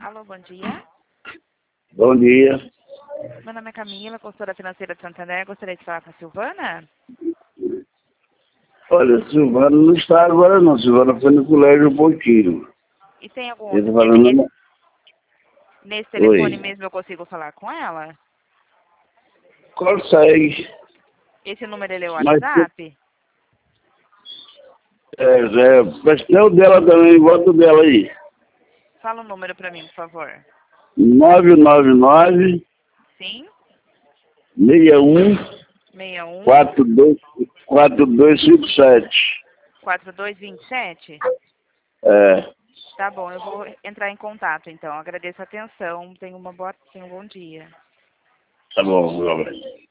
Alô, bom dia. Bom dia. Meu nome é Camila, consultora financeira de Santander. Gostaria de falar com a Silvana? Olha, Silvana não está agora não. Silvana foi no colégio um pouquinho. E tem algum Ele outro... falando... Nesse telefone Oi. mesmo eu consigo falar com ela? Consegue. Esse número ele é o Mas WhatsApp? mas tem o dela também, bota o dela aí. Fala o número para mim, por favor. 999 Sim? 61 61 4257. 4227? É, Tá bom, eu vou entrar em contato então. Agradeço a atenção. Tenha um bom dia. tá bom, Robert.